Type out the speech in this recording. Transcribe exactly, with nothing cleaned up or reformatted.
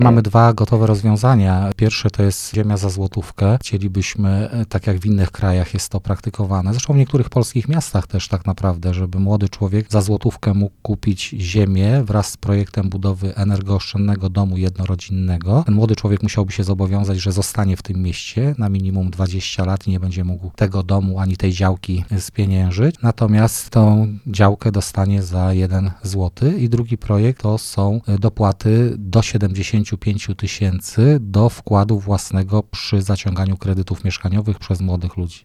Mamy dwa gotowe rozwiązania. Pierwsze to jest ziemia za złotówkę. Chcielibyśmy, tak jak w innych krajach jest to praktykowane, zresztą w niektórych polskich miastach też tak naprawdę, żeby młody człowiek za złotówkę mógł kupić ziemię wraz z projektem budowy energooszczędnego domu jednorodzinnego. Ten młody człowiek musiałby się zobowiązać, że zostanie w tym mieście na minimum dwadzieścia lat i nie będzie mógł tego domu ani tej działki spieniężyć. Natomiast tą działkę dostanie za jeden złoty. I drugi projekt to są dopłaty do siedemdziesiąt pięć tysięcy do wkładu własnego przy zaciąganiu kredytów mieszkaniowych przez młodych ludzi.